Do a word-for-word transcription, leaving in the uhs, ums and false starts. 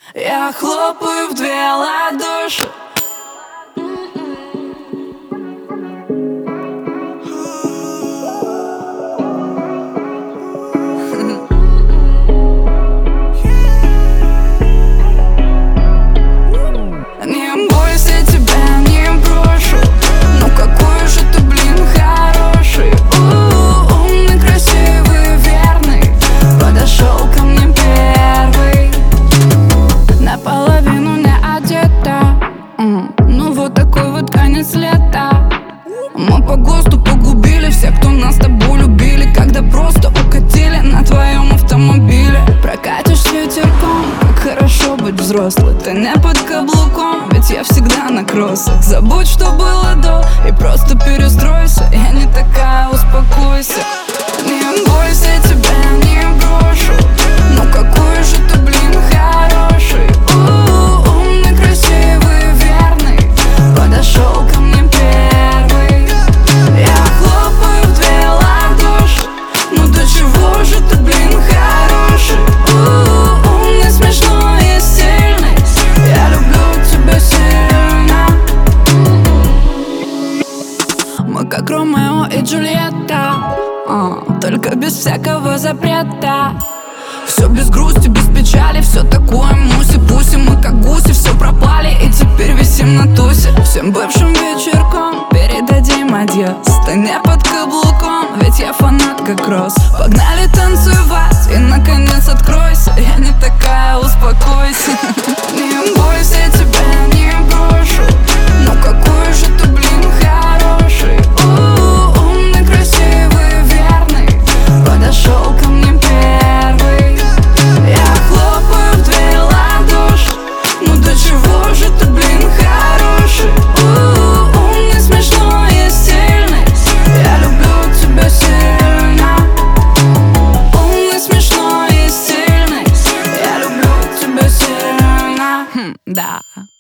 Я хлопаю в две ладоши. Не бойся, тебя не брошу. Ну какой же ты, блин, хороший. У-у-у, умный, красивый, верный. Подошел ко мне первый. Наполовину не одета. mm. Ну вот такой вот конец лета. Мы по ГОСТу погубили всех, кто нас с тобой любили, когда просто укатили на твоем автомобиле. Прокатишь с ветерком, как хорошо быть взрослой. Ты не под каблуком, ведь я всегда на кроссах. Забудь, что было до, и просто перестройся. Я не такая, успокойся. Не бойся, тебя не брошу. Ну какой же ты, блин, хороший. У-у-у, умный, красивый, верный. Подошел ко мне первый. Я хлопаю в две ладоши. Ну до чего же ты, блин, хороший. У-у-у, умный, смешной и сильный. Я люблю тебя сильно. Мы как Ромео и Джульетта, а, только без всякого запрета. Все без грусти, без печали, все такое муси-пуси. Мы как гуси, все пропали и теперь висим на тусе. Всем бывшим вечерком передадим адьос. Ты не под каблуком, ведь я фанат как Росс. Погнали танцевать и наконец откройся. Я не такая, успокойся. Не бойся, тебя не брошу. Ну какой же ты, блин, хороший. У-у-у, умный, красивый, верный. Подошел ко мне первый. Я хлопаю в две ладоши. Ну до чего же ты, блин, хороший. У-у-у, умный, смешной и сильный. Я люблю тебя сильно. Умный, смешной и сильный. Я люблю тебя сильно. Хм, да.